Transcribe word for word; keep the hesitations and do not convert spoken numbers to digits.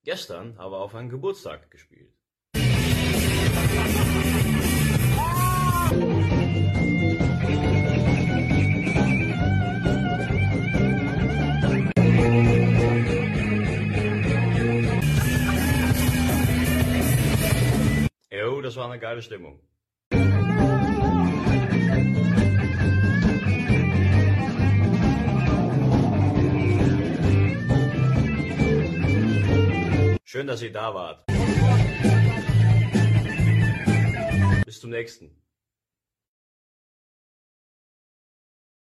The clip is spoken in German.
Gestern haben wir auf einen Geburtstag gespielt. Jo, das war eine geile Stimmung. Schön, dass ihr da wart. Bis zum nächsten.